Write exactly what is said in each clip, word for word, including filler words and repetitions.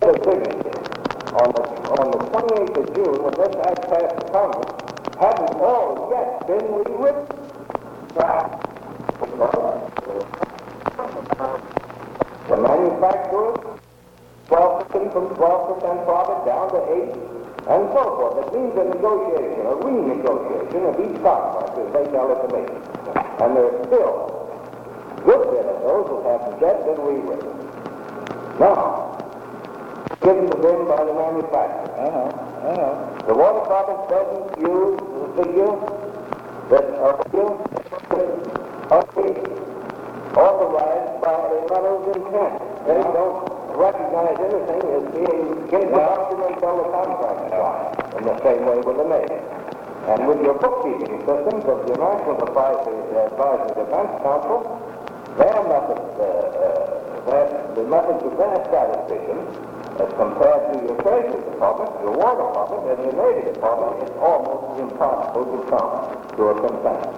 the signature on the, on the twenty-eighth of June, when this act passed the Congress, hadn't all yet been rewritten. Right. The manufacturers, twelve percent from twelve percent profit down to eight, and so forth. It means a negotiation, a renegotiation of each contract as they tell it to me. And there's still a good bit of those that haven't yet been rewritten. Now, given the bin by the manufacturer. I know, I know. The War Department doesn't use the figure that are authorized by a letter of intent. They don't recognize anything as being in production until the contract is signed, in the same way with the Navy. And with your bookkeeping systems of the National Advisory, Advisory Defense Council, their methods, uh, uh, their, the methods of their statisticians, as compared to your Treasury Department, your War Department, and your Navy Department, it's almost impossible to come to a consensus.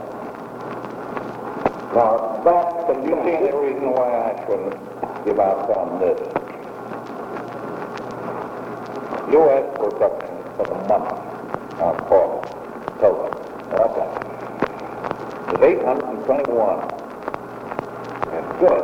Now, that can You see any reason why I shouldn't give out on this? U S production for the month on call, total, okay, is eight hundred twenty-one. That's good.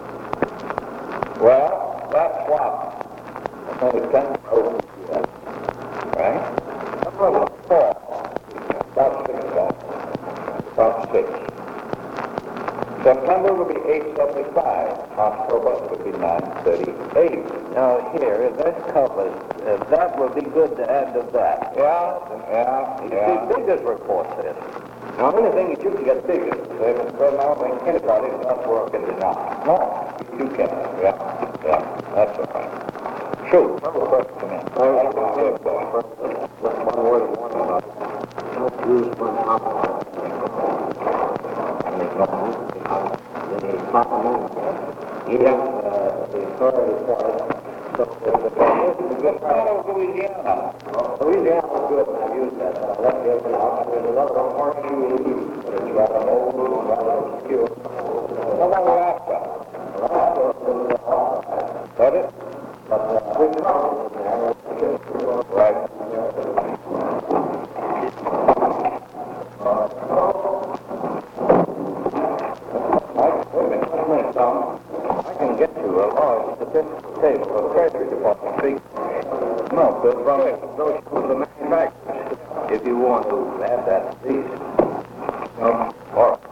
Well, that's what? That's only ten thousand, right? About four. About six thousand. About six. September will be eight seventy-five. October will be nine thirty-eight. Now, here, if that covers, uh, that would be good to add to that. Yeah, yeah, You yeah. see, Biggers report this. Now, anything that you can get bigger, say, Mister now, when anybody is not working it out. No, you can. Yeah, yeah, that's all right. Shoot, another question in. One word of warning about don't use one compromise. And it's not moving because the proper movement. Even uh, the authority for it. So the the good Out of Louisiana. Louisiana was good when I used that. I left the other out. There's another one, R Q E, but it's rather old, rather obscure. How about Alaska? Alaska is uh, Got it? but uh, we found it there. Right. Wait a minute, wait a minute, Tom. I can get you a large statistical table of Treasury Department figures. No, but from those from the manufacturers, if you want to have that, please. No, all right.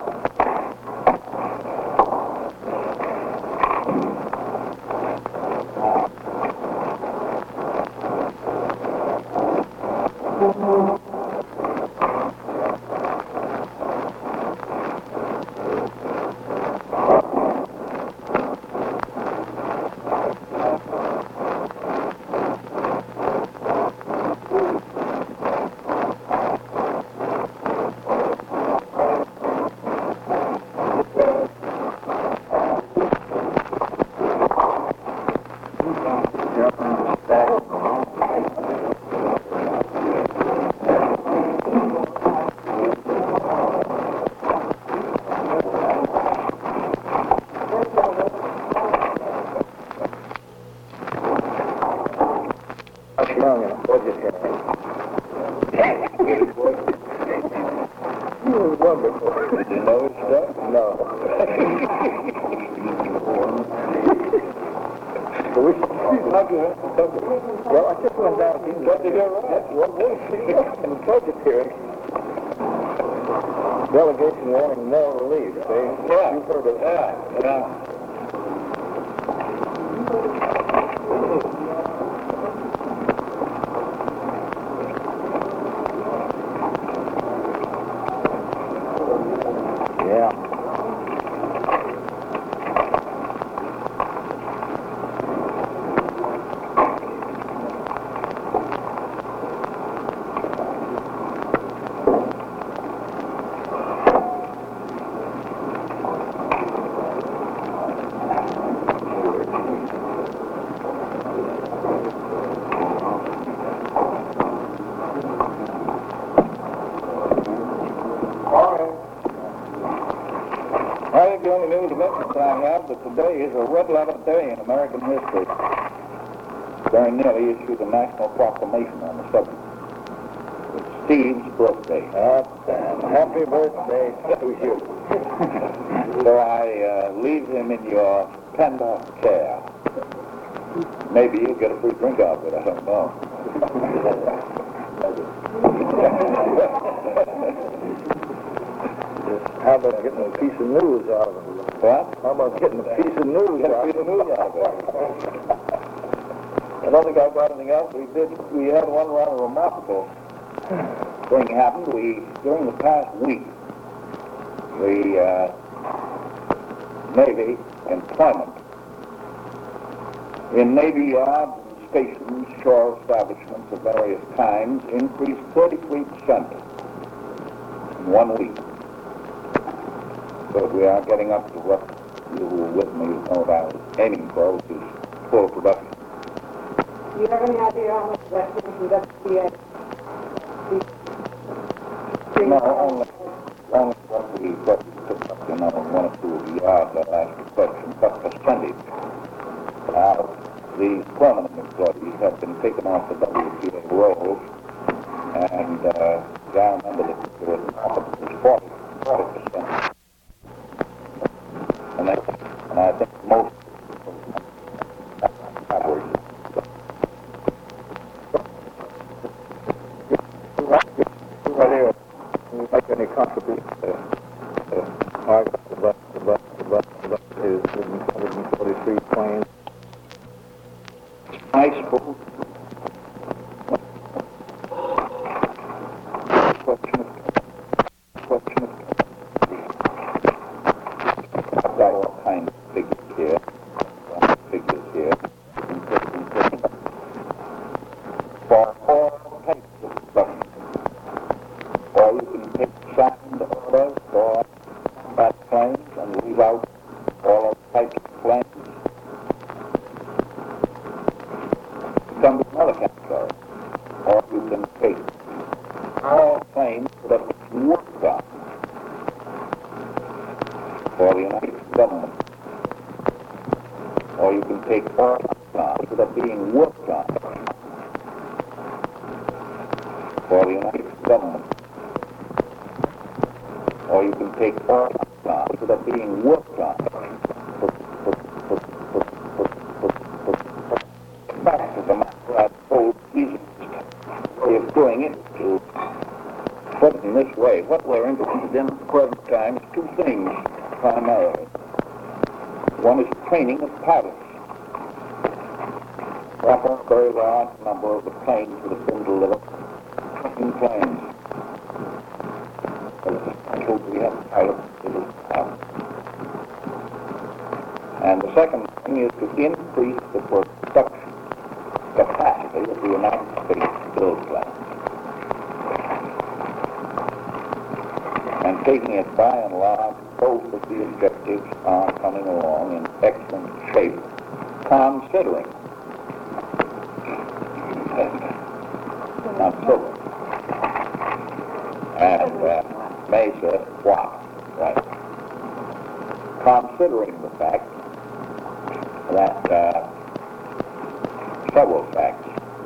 Young and budgetary. You were wonderful. Did you know his stuff? No. Well, I just went down to what did you write? What was it? In budgetary. Delegation wanting no relief, see? Yeah. You've heard of that. Yeah, yeah. Yeah. I think the only news of interest I have that today is a red letter day in American history. very nearly issued a national proclamation on the subject. It's Steve's birthday. Oh, happy birthday to you. So I uh, leave him in your tender care. Maybe you'll get a free drink out of it, I don't know. How about getting a piece of news out of him? What? How about getting a piece of news Get a out piece of of him? news out of it. I don't think I've got anything else. We did, we had one rather remarkable thing happened. We, during the past week, the uh, Navy employment in Navy yards and stations, shore establishments of various kinds increased thirty-three percent in one week. So we are getting up to what you were with me know about aiming for, which is full production. Do you have any idea how much that is in W P A? No, only, only what we, what we took up, you know, one or two of the yards that asked the question, what percentage of these permanent employees have been taken off the W P A rolls, and uh, I remember that there was forty percent. And, that, and I think most average. Anyway, you make any contribution? Uh, uh, all right, the bus, the bus, the bus, the bus is one hundred forty-three planes. I suppose. Question of, question of, I've got all kinds of figures here, uh, figures here, for all types of production. Or you can take signed orders for fat planes and leave out all those types of planes. Come to another category. Or you can take all planes that have been worked on for the United States government. Or you can take all planes that are being worked on for the United States government. Or you can take all planes that are being worked on. The fact of the matter, I suppose, easiest way of doing it to put it in this way. What we're interested in at the present time is two things, primarily. One is training of pilots. Proper, very large number of the planes that have been delivered, training planes. But it's essential we have pilots to do this job. And the second thing is to increase the production capacity of the United States to build planes. And taking it by and large, both of the objectives are coming along in excellent shape, considering, considering, and uh, Mesa, what, right, considering the fact that uh, several facts,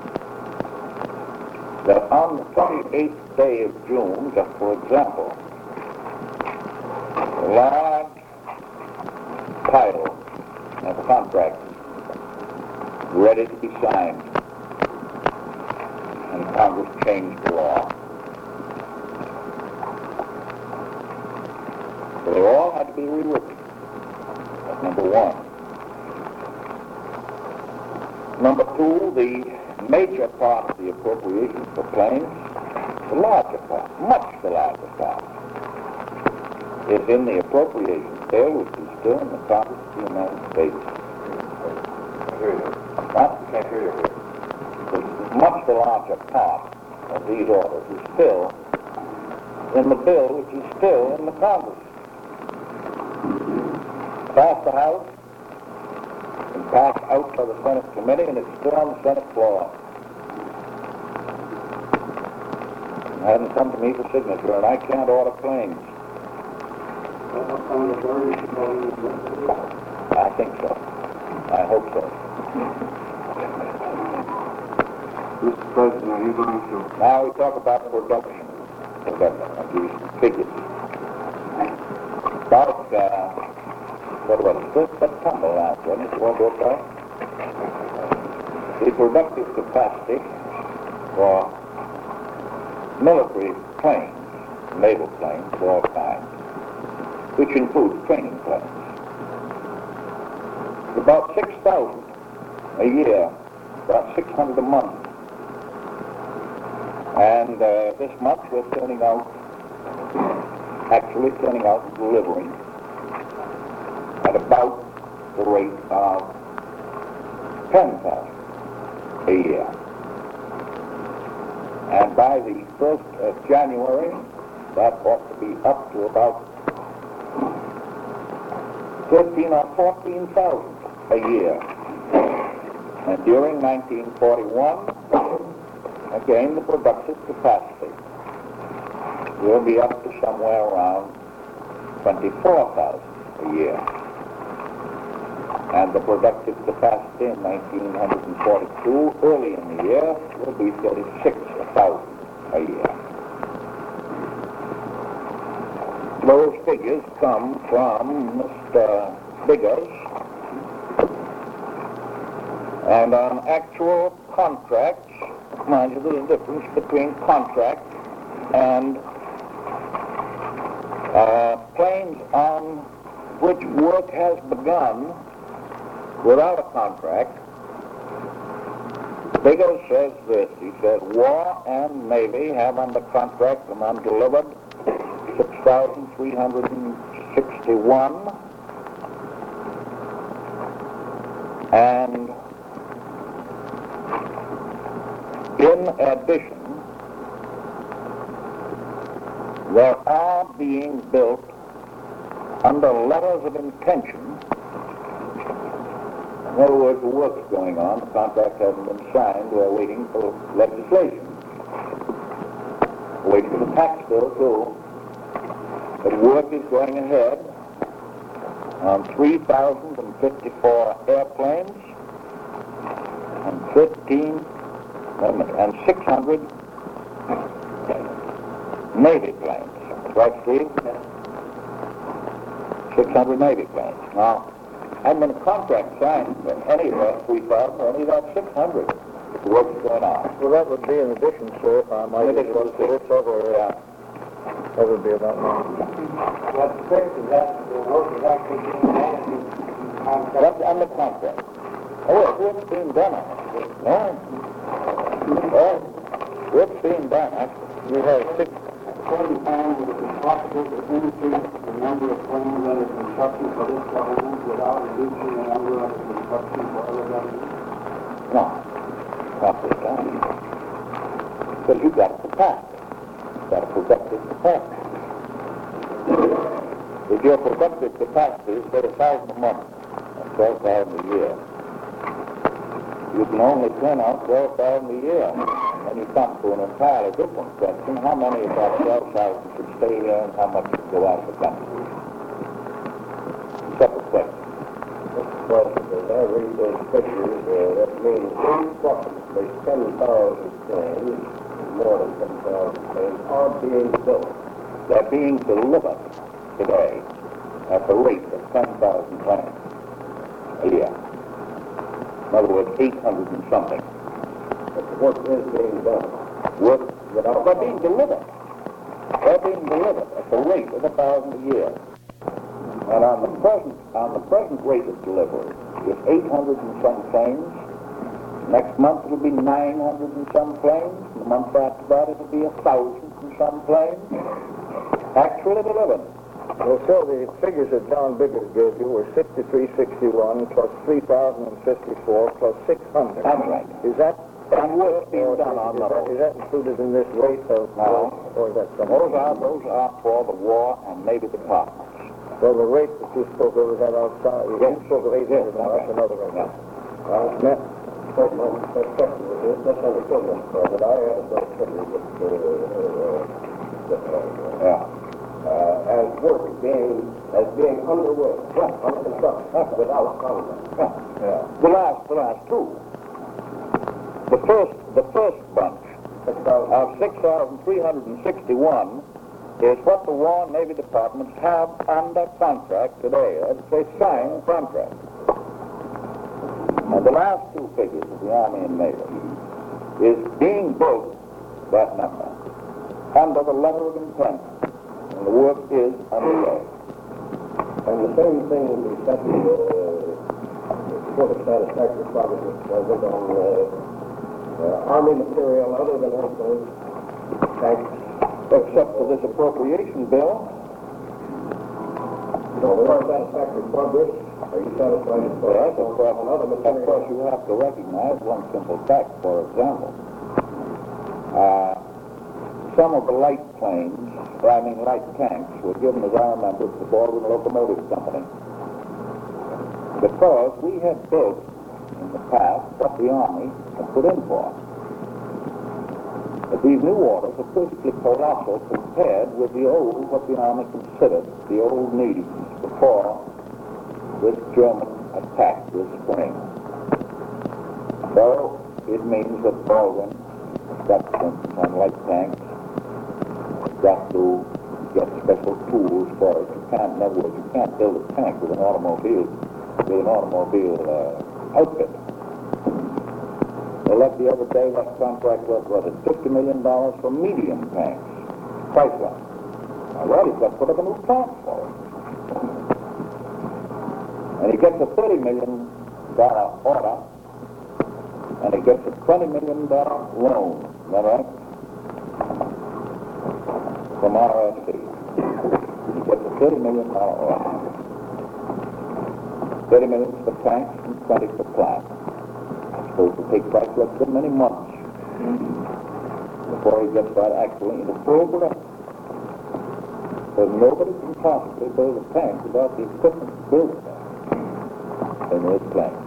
that on the twenty-eighth day of June, just for example, a large pile of contracts ready to be signed, and Congress changed the law. So they all had to be rewritten. That's number one. Number two, the major part of the appropriation for planes, the larger part, much the larger part, is in the appropriation bill, which is still in the Congress of the United States. I hear you. What? I can't hear you. The, much the larger part of these orders is still in the bill, which is still in the Congress. Passed the House, and passed out by the Senate committee, and it's still on the Senate floor. It hasn't come to me for signature, and I can't order planes. I think so. I hope so. Mister President, are you going to... Now we talk about production of these figures. About, uh, what was it, this September last, wasn't it, World War Five? The productive capacity for military planes, naval planes of all kinds, which includes training planes, about six thousand a year, about six hundred a month. And uh, this month we're turning out, actually turning out and delivering at about the rate of ten thousand a year. And by the first of January, that ought to be up to about thirteen or fourteen thousand a year. And during nineteen forty-one, again, the productive capacity will be up to somewhere around twenty-four thousand a year. And the productive capacity in nineteen forty-two, early in the year, will be thirty-six thousand a year. Those figures come from Mister Biggers, and on actual contracts, mind you, there's a difference between contract and uh, planes on which work has begun without a contract. Biggers says this, he said, War and Navy have under contract and undelivered six thousand three hundred sixty-one, and in addition, there are being built under letters of intention. In other words, the work's going on, the contract hasn't been signed, we're waiting for legislation. We're waiting for the tax bill, too. But work is going ahead on three thousand fifty-four airplanes and fifteen, wait a minute, and six hundred Navy planes. Right, Steve? six hundred Navy planes. Now, hadn't been a contract signed for any of that three thousand or any of that six hundred. The work's going on. Well, that would be in addition, sir, if I might. In addition to this over, uh, that would be about nine. What's fixed is that the work is actually being managed in contract. That's under contract. Oh, yes, work's being done on it. No? Well, work's being done, actually. We have six. According to time, would it be possible to increase the number of planes under construction for this government without reducing the number under construction for other governments? No. Not this time. Because you've got a capacity. You've got a productive capacity. If your productive capacity is say a thousand a month, and twelve thousand a year, you can only turn out twelve thousand a year. And you come to an entirely different question. How many of that twelve thousand should stay here and how much should go out of the country? Separate question. Well, as I read those figures, uh, that means approximately ten thousand planes, more than ten thousand planes, are being built. They're being delivered today at the rate of ten thousand planes a year. In other words, eight hundred and something. But the work is being done. Work without, they're being delivered. They're being delivered at the rate of a thousand a year. And on the present, on the present rate of delivery, is eight hundred and some planes. Next month it'll be nine hundred and some planes. The month after that it'll be a thousand and some planes. Actually delivered. Well, so the figures that John Biggers gave you were sixty-three sixty-one plus three thousand fifty-four plus six hundred. That's right. Is that... And work's being or done on is, those. that, is that included in this rate of... No. Or is that something? Those are, those are for the War and Navy departments. So the rate that you spoke of is that outside? You Yes. spoke of eight hundred, Yes, now that's okay. another rate. Yeah. Well, Smith? But my my question was this, that's understood, Mister President. I have those figures that, uh, uh, that, uh, Yeah. uh, as work being, as being underway, Yeah. under construction, without contract. Yeah. Yeah. The last, the last two. The first, the first bunch of six thousand three hundred sixty-one is what the War and Navy departments have under contract today. That's a signed contract. And the last two figures of the Army and Navy is being built, that number, under the letter of intent. And the work is underway. And the same thing with respect to uh, sort of satisfactory progress was it on uh, uh, Army material other than airplanes, tanks. Except for this appropriation bill. No, there are satisfactory progress. Are you satisfied with Yes, progress of course, on other of material? course you have to recognize one simple fact, for example. Uh, some of the light planes, I mean light tanks, were given, as I remember, to the Baldwin Locomotive Company. Because we had built in the past what the Army had put in for. But these new orders are perfectly colossal compared with the old, what the Army considered the old needs before this German attack this spring. So it means that Baldwin got, for instance, on light tanks, got to get special tools for it. You can't, in other words, you can't build a tank with an automobile, with an automobile uh, outfit. Well, like the other day, that contract was, was it fifty million dollars for medium tanks, Chrysler. Now, well, he's got to put up a new plant for it. And he gets a thirty million dollars order, and he gets a twenty million dollars loan, is that right? From R S C. He gets a thirty million dollars order. thirty million dollars for tanks and twenty for plant. Supposed to take Chrysler a good many months before he gets that actually in the program. Because nobody can possibly build a tank without the equipment to build it in this plant.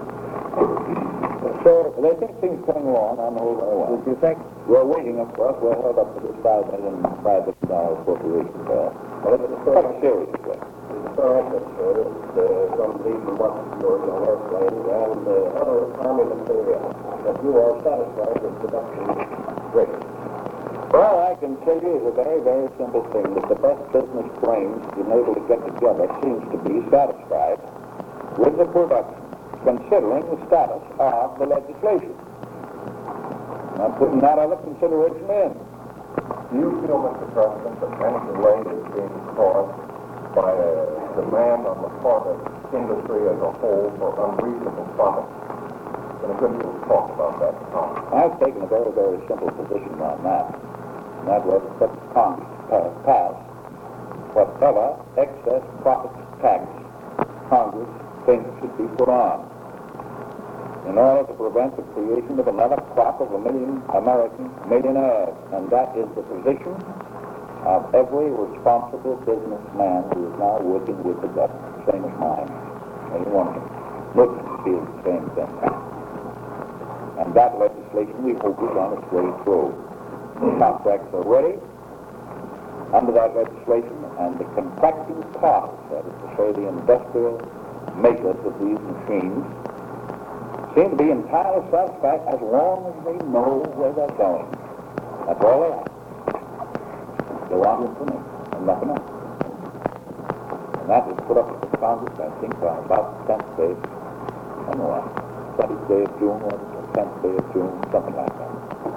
So they think things coming along on the whole very well. Would you think? We're waiting, of course, we're held up to this five million, five million dollar appropriation bill. Well, it's quite seriously. Correct, sir. Uh, some decent weapons yours on airplanes and uh, other Army material that you are satisfied with production rate. Well, I can tell you it's a very, very simple thing that the best business brains been able to get together seems to be satisfied with the production, considering the status of the legislation. I'm putting that other consideration in. Do you feel, Mister President, that any delay is being caused by a demand on the part of industry as a whole for unreasonable profits? And a good deal of talk about that in Congress. I've taken a very, very simple position on that. And that was that Congress uh, pass whatever excess profits tax Congress thinks should be put on in order to prevent the creation of another crop of a million American millionaires. And that is the position of every responsible businessman who is now working with the government, same as mine. Anyone looking feels the same thing. And that legislation, we hope, is on its way through. The contracts are ready under that legislation, and the contracting parties, that is to say the industrial makers of these machines, seem to be entirely satisfied as long as they know where they're going. That's all they have. They want information and nothing else. And that was put up to the Congress, I think, on about the tenth day, I don't know, twentieth day of June, or the tenth day of June, something like that.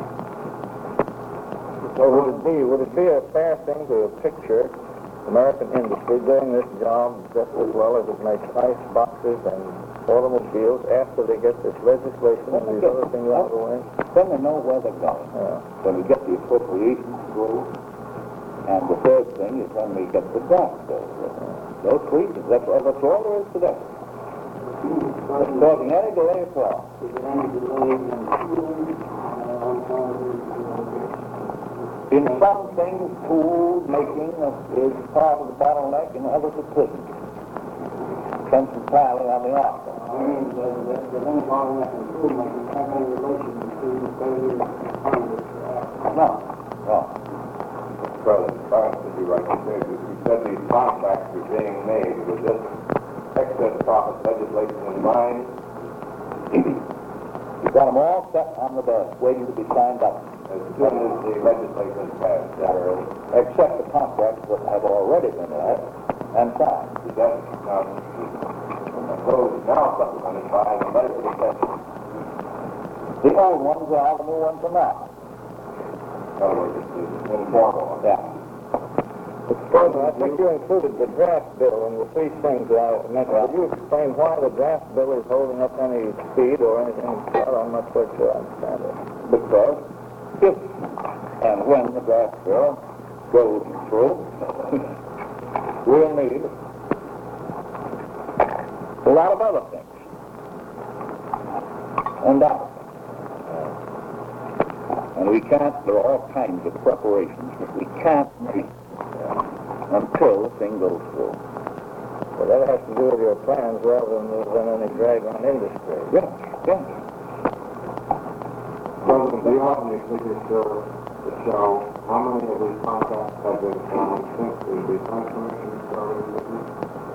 So would it be, would it be a fair thing to picture American industry doing this job just as well as it makes ice boxes and automobiles after they get this legislation and these other things out of the way? Then they know where they're going. Yeah. When we get the appropriations through, and the third thing is when we get the draft bill. Those three things, that's, that's all there is to that. It's causing any delay at all. Is there any delay in tooling uh, on some of these? In some things, tool making is part of the bottleneck, and others are prison. Depends entirely on the officer. I mean, the, the, the thing bottleneck in tool making have any relation to the failure of Congress to act? No, no. President, perhaps would be right to say that you said these contracts are being made with this excess profit legislation in mind. Got them all set on the desk, waiting to be signed up. As soon as the legislation is passed, Uh, except the contracts that have already been let and signed. is that, now, those now supplemented by the letter of extension. The old ones are, the new ones are not. In other words, it's the informal. Yeah. Mister President, I think you included the draft bill in the three things that I mentioned. Could you explain why the draft bill is holding up any speed or anything? I'm not quite sure I understand it. Because if and when the draft bill goes through, we'll need a lot of other things. Undoubtedly. And we can't, there are all kinds of preparations that we can't make until the thing goes through. Well, that has to do with your plans rather than, than any drag on industry. Yes, yes. President, do you have any figures to to show how many of these contracts have been signed since the Defense Commission started business?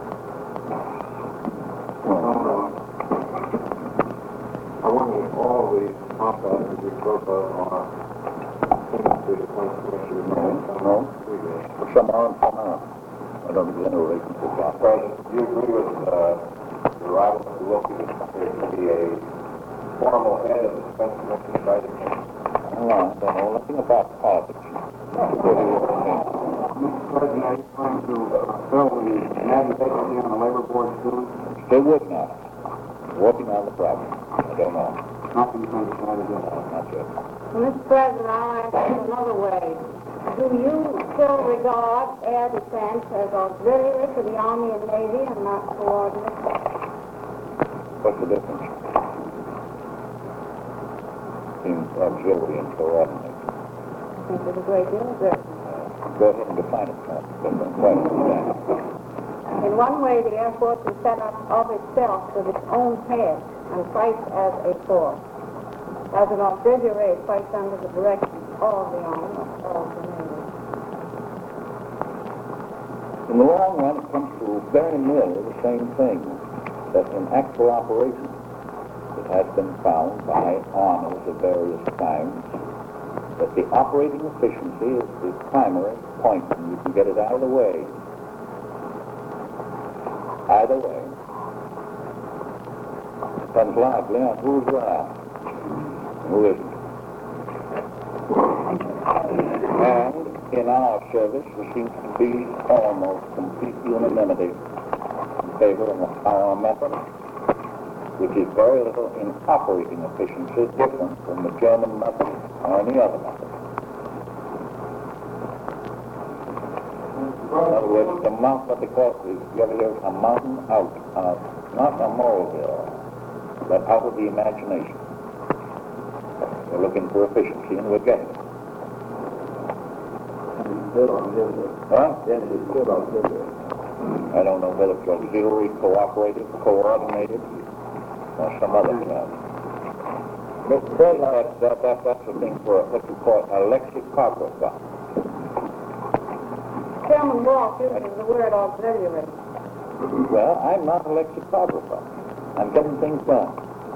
I wonder if all of these contracts that you spoke of are since the Defense Commission. No, no. Some are and some aren't. I don't think there's any relationship with that. President, do you agree with uh, the arrival of Mister Wilkie that there should be a formal head of the Defense Commission by the King? No, I don't know nothing about politics. Mister President, are you trying to uh, fill the nagging vacancy on the labor board soon? Still working on it. Working on the problem. I don't know. Nothing's been decided yet. No, not yet. Well, Mister President, I'll ask you another way. Do you still regard air defense as auxiliary to the Army and Navy and not coordinate? What's the difference? Seems auxiliary and coordinate. I think there's a great deal of difference. Go ahead and define it for us. Don't quite understand it. In one way, the Air Force is set up of itself with its own head and fights as a force. As an auxiliary, it fights under the direction of the Army or of the Navy. In the long run, it comes to very nearly the same thing, that in actual operation, it has been found by armies of various kinds that the operating efficiency is the primary point, and you can get it out of the way. Either way. Depends largely on who's around and who isn't. And in our service, there seems to be almost complete unanimity in favor of our method, which is very little in operating efficiency different from the German method or any other method. In other words, the mount, what they call it, you ever hear a mountain out of, not a molehill, but out of the imagination. We're looking for efficiency and we're getting it. Huh? I don't know whether it's auxiliary, cooperative, coordinated, or some other term. Mister President, That, that, that, that's the thing for what you call a lexicographer. Chairman Walsh uses the word auxiliary. Well, I'm not a lexicographer. I'm getting things done.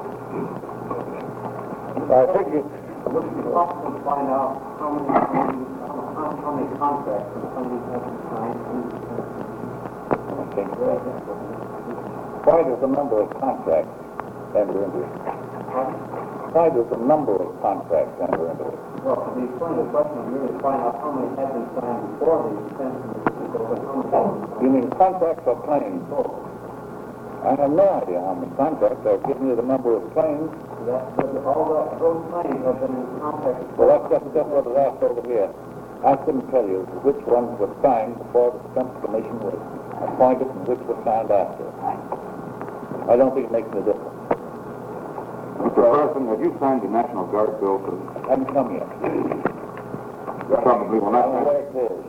I think you, Would it be possible to find out how many, how, how many contracts and some of these have been signed? I think that. Why does the number of contracts enter into it? Why does the number of contracts enter into it? Well, to explain the question, you really find out how many have been signed before the Defense Commission goes and how many. You mean contracts or claims? I have no idea how many contracts. I've given you the number of claims. That, that all that, those claims have been in contact. Well, that's just, just what was asked over here. I couldn't tell you which ones were signed before the Defense Commission was appointed and which were signed after. I don't think it makes any difference. Mister President, have you signed the National Guard bill for Haven't come yet. probably will I not don't know where happen? it is.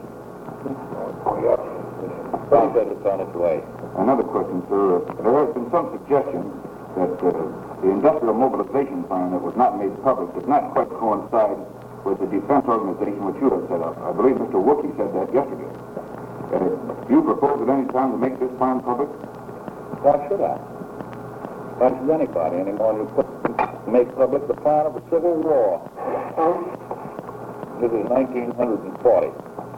Tom said it's on its way. Another question, sir. There has been some suggestion that uh, the industrial mobilization plan that was not made public does not quite coincide with the defense organization which you have set up. I believe Mister Wilkie said that yesterday. Uh, do you propose at any time to make this plan public? Why should I? punches anybody any more than you put, make public the plan of a civil war. This is nineteen forty.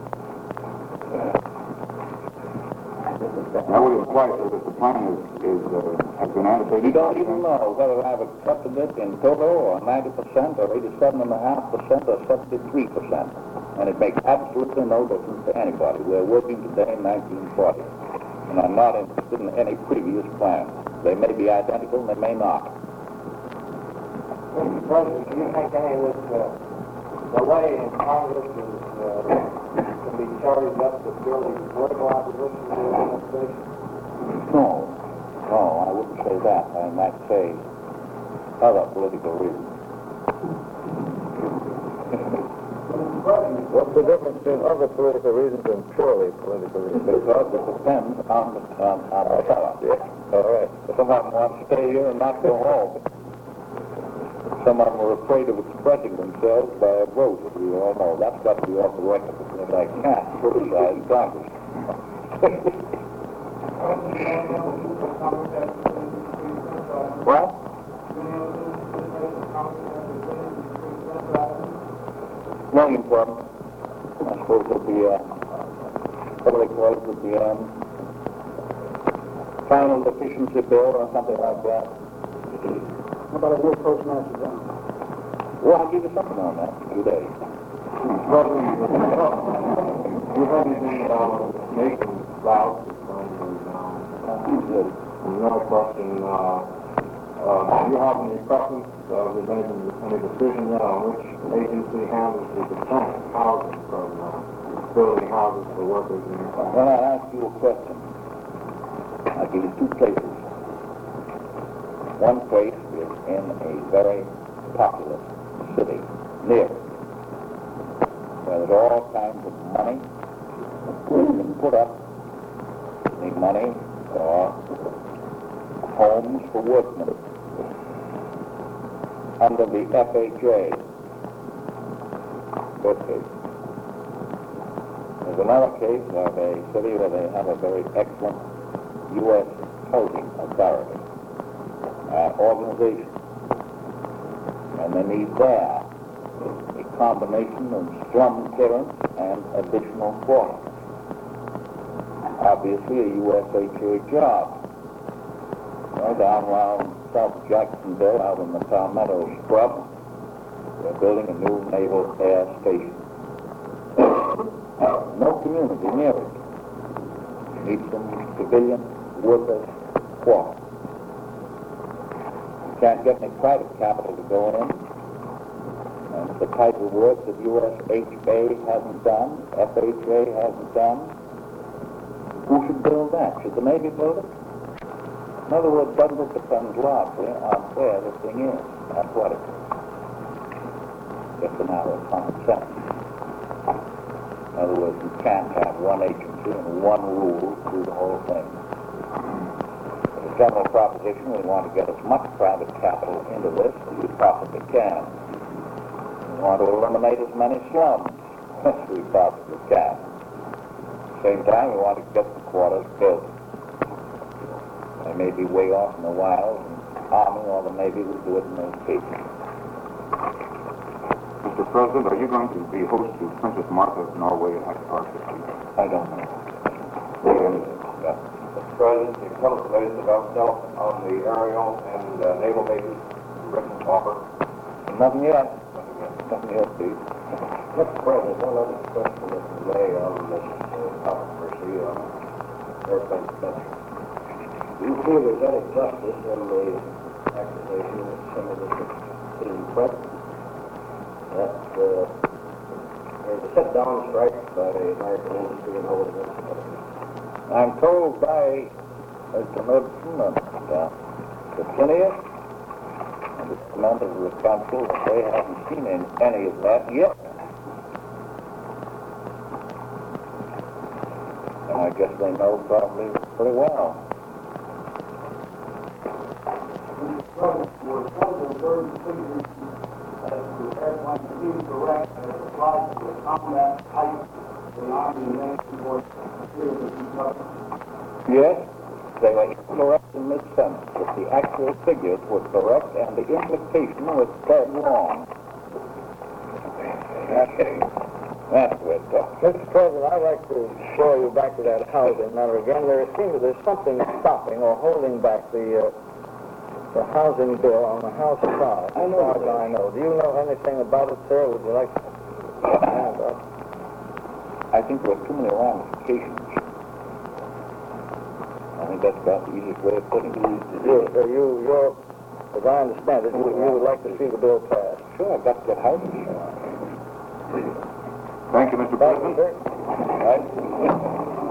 That would imply, sir, that the plan is, is, uh, has been annotated. You don't even know whether I've accepted it in total or ninety percent or eighty-seven point five percent or seventy-three percent. And it makes absolutely no difference to anybody. We're working today in nineteen forty. And I'm not interested in any previous plans. They may be identical and they may not. Mister President, do you think any of this uh, delay in Congress is, uh, can be charged up to purely political opposition to the administration? No, no, I wouldn't say that. I might say other political reasons. What's the difference between other political reasons and purely political reasons? Because it depends on the, on, on the fellow. Yeah. All right. Some of them want to stay here and not go home. Some of them are afraid of expressing themselves by a vote, as we all know. That's got to be off the record because I can't criticize Congress. Well, Million for them. I suppose it'll be, uh, what do they call it, would be, um, final deficiency bill or something like that. How about a world postmaster general? Well, I'll give you something on that in a few days. You have anything uh, making loud from the another question, uh, uh, do you have any preference, uh, with any, any decision yet on which agency handles the defense housing from uh, building houses for workers in your When I ask you a question, I'll give you two places. One place is in a very populous city, near, where there's all kinds of money you can put up. Need money for homes for workmen under the F H A. Good case. There's another case of a city where they have a very excellent U S housing authority uh, organization. And they need there a combination of slum clearance and additional quarters. Obviously a U S H A job. Well, down around South Jacksonville, out in the Palmetto Scrub, they're building a new naval air station. No community near it. Need some civilian workers quarters. You can't get any private capital to go in. And the type of work that U S H A hasn't done, F H A hasn't done, who should build that? Should the Navy build it? In other words, doesn't it depend largely on where the thing is and what it is? Just a matter of common sense. In other words, you can't have one agency and one rule through the whole thing. As a general proposition, we want to get as much private capital into this as we possibly can. We want to eliminate as many slums as we possibly can. At the same time, we want to get the quarters built. They may be way off in the wilds, and Army or the Navy will do it in those cases. Mister President, are you going to be host to Princess Martha of Norway at Arctic? I don't know. Mister President, you tell us the latest development on the aerial and uh, naval bases Britain offer? Nothing yet. Nothing yet, please. Mister President, one other question that you made on this uh, controversy on airplane suspension. Do you feel there's any justice in the accusation that some of this is being pressed? That uh, there's a sit-down strike by American industry and all of this. I'm told by Mister Knudsen and uh, the Phineas and the members of the council that they haven't seen any, any of that yet. And I guess they know probably pretty well. Were President Bird's figures as to airplane incorrect as it applies to the combat type the Army and Navy Force here in Kentucky? Yes, They were incorrect in this sense, that the actual figures were correct and the implication was dead wrong. Okay. That's what it does. Mister President, I'd like to throw you back to that housing matter again. There seems there's something stopping or holding back the uh, the housing bill on the House side. I know As far as I know. Do you know anything about it, sir? Would you like to hand up? I think there are too many ramifications. I think that's about the easiest way of putting it. You, uh, you, you're, as I understand it, you, you would like to see the bill passed. Sure, I've got to get housing. Thank you, Mister Thank you, President. sir. Right?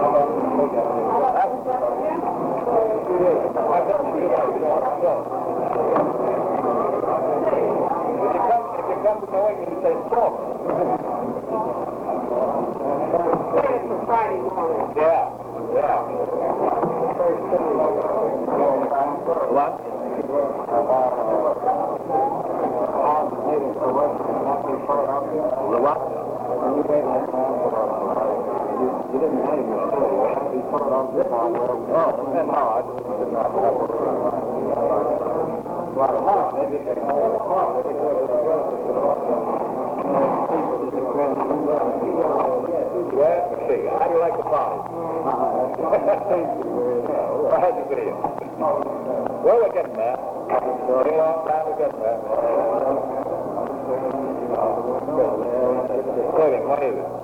If you come to knowing me, you say stop. Friday morning. Yeah, yeah. What? The what? You didn't name your city. You put it on this one. Oh, then no, I did not have it. Well, no, maybe they call it a car. Maybe they call it a car. Well, let's see. How do you like the party? Well, how'd you feel? Well, we're getting there. It's a long time we're getting there. Wait, what is it?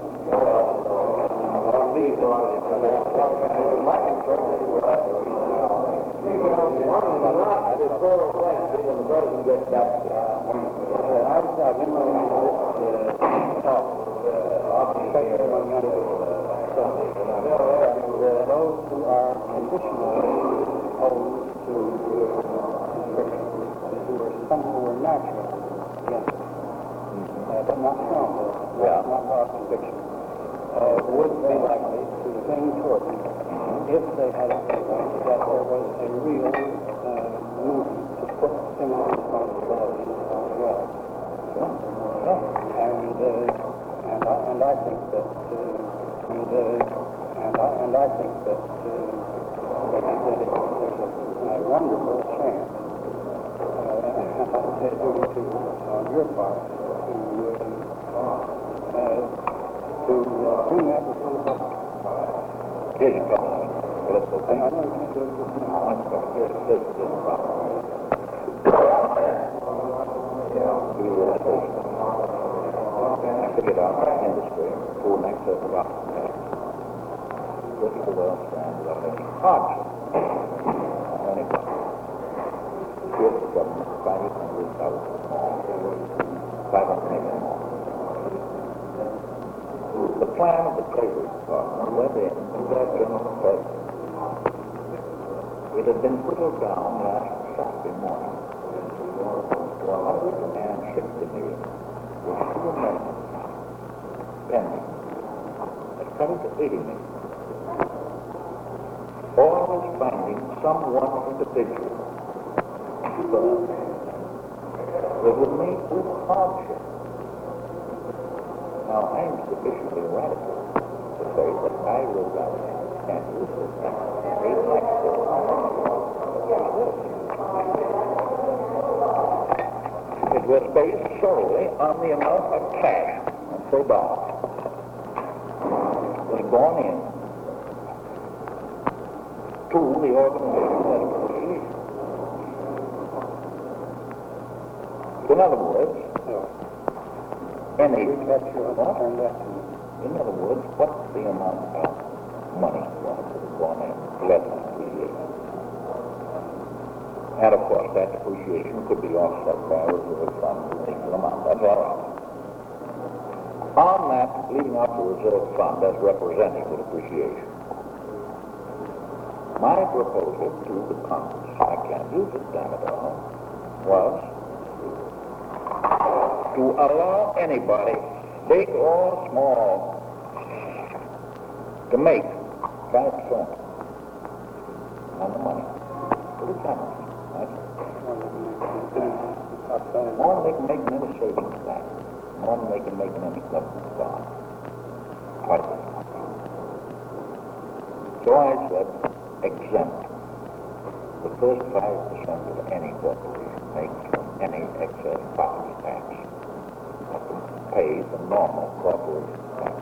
Those who are conditionally opposed to restrictions, who are some who are natural against it, uh, but not strong, Yeah. not law conviction, uh, would be likely to lean toward it if they had a feeling that there was a real uh, movement to put similar responsibilities on the well. And, uh, and, I, and I think that uh, and, uh, and, I, and I think that, uh, that, that it, there's a, a wonderful chance, uh, and I would say due to on your part to uh, uh, to uh, bring that before the public. Here's your problem. Well, let's go. And I know you can't do it just now. Let's go. Here's this is the problem. Yeah, we will take it. I figured out my industry for an excess of opportunity. Look at the well stand without any hardship. Anyway, here's the government, five hundred thousand more. Five hundred million more. The plan of the Treasury Department went in to that general budget. It had been whittled down last Saturday morning to one hundred sixty million with two amendments pending. It cut it to eighty million. Always finding some one individual firm that would make with hardship. Now, I'm sufficiently radical to say that I will not and use this a tax It was based solely on the amount of cash and so dollars was gone in to the organization that association. In other words, any That's your turn that to me. In other words, what's the amount of money one could have gone in to let them appreciate? And of course, that depreciation could be offset by a reserve fund of an equal amount. That's all right. On that, leaving out the reserve fund as representing the depreciation, my proposal to the Congress, I can't use it, damn it all, was to allow anybody, big or small, to make five percent on the money to the Congress. More than they can make in any savings bank, more than they can make in any government bond. Twice as much. So I said, exempt the first five percent of any corporation makes from any excess property tax. Let them pay the normal corporation tax.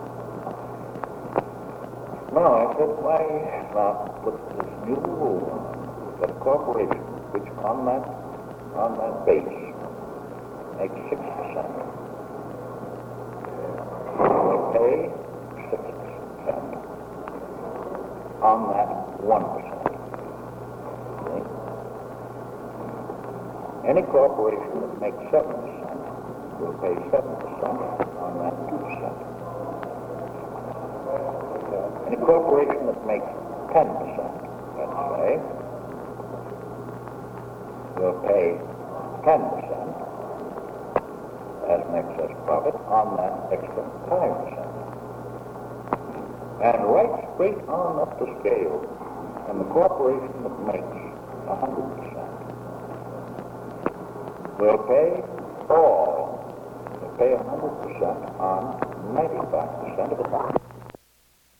Now, I said, why not put this new rule that a corporation which on that on that base makes six percent will pay six percent on that one percent. Any corporation that makes seven percent will pay seven percent on that two percent. Any corporation that makes ten percent, let's say, will pay ten percent as an excess profit on that extra five percent. And right straight on up the scale, and the corporation that makes one hundred percent will pay all, will pay one hundred percent on ninety-five percent of the profit.